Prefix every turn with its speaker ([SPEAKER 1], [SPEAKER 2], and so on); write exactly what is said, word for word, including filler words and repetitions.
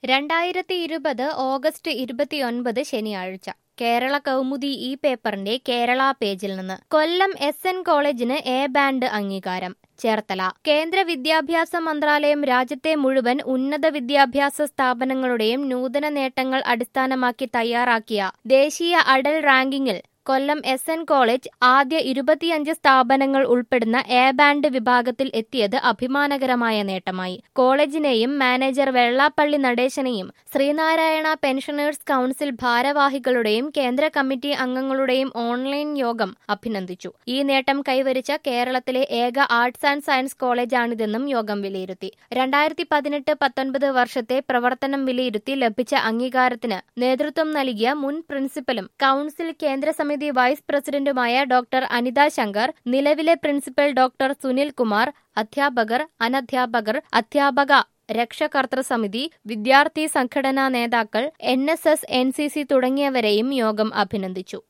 [SPEAKER 1] രണ്ടായിരത്തി ഇരുപത് ഓഗസ്റ്റ് ഇരുപത്തിയൊൻപത് ശനിയാഴ്ച കേരള കൗമുദി ഈ പേപ്പറിന്റെ കേരള പേജിൽ നിന്ന് കൊല്ലം എസ് എൻ കോളേജിന് എ ബാൻഡ് അംഗീകാരം ചേർത്തല. കേന്ദ്ര വിദ്യാഭ്യാസ മന്ത്രാലയം രാജ്യത്തെ മുഴുവൻ ഉന്നത വിദ്യാഭ്യാസ സ്ഥാപനങ്ങളുടെയും നൂതന നേട്ടങ്ങൾ അടിസ്ഥാനമാക്കി തയ്യാറാക്കിയ ദേശീയ അടൽ റാങ്കിങ്ങിൽ കൊല്ലം എസ് എൻ കോളേജ് ആദ്യ ഇരുപത്തിയഞ്ച് സ്ഥാപനങ്ങൾ ഉൾപ്പെടുന്ന എ ബാൻഡ് വിഭാഗത്തിൽ എത്തിയത് അഭിമാനകരമായ നേട്ടമായി. കോളേജിനെയും മാനേജർ വെള്ളാപ്പള്ളി നടേശനെയും ശ്രീനാരായണ പെൻഷനേഴ്സ് കൌൺസിൽ ഭാരവാഹികളുടെയും കേന്ദ്ര കമ്മിറ്റി അംഗങ്ങളുടെയും ഓൺലൈൻ യോഗം അഭിനന്ദിച്ചു. ഈ നേട്ടം കൈവരിച്ച കേരളത്തിലെ ഏക ആർട്സ് ആൻഡ് സയൻസ് കോളേജാണിതെന്നും യോഗം വിലയിരുത്തി. രണ്ടായിരത്തി പതിനെട്ട് പത്തൊൻപത് വർഷത്തെ പ്രവർത്തനം വിലയിരുത്തി ലഭിച്ച അംഗീകാരത്തിന് നേതൃത്വം നൽകിയ മുൻ പ്രിൻസിപ്പലും കൌൺസിൽ കേന്ദ്ര സമിതി വൈസ് പ്രസിഡന്റുമായ ഡോക്ടർ അനിത ശങ്കർ, നിലവിലെ പ്രിൻസിപ്പൽ ഡോക്ടർ സുനിൽ കുമാർ, അധ്യാപകർ, അനധ്യാപകർ, അധ്യാപക രക്ഷകർതൃ സമിതി, വിദ്യാർത്ഥി സംഘടനാ നേതാക്കൾ, N S S, N C C തുടങ്ങിയവരെയും യോഗം അഭിനന്ദിച്ചു.